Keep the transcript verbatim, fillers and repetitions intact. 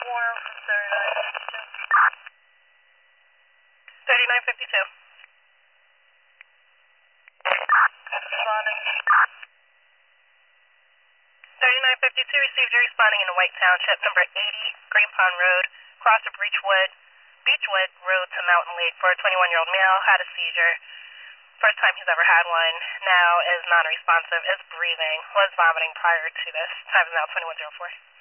thirty-nine fifty-two. thirty-nine fifty-two received you responding in White Township, number eighty, Green Pond Road, cross of Beechwood, Beechwood Road to Mountain Lake for a twenty-one-year-old male, had a seizure. First time he's ever had one. Now is non-responsive, is breathing, was vomiting prior to this. Time is now twenty-one oh four.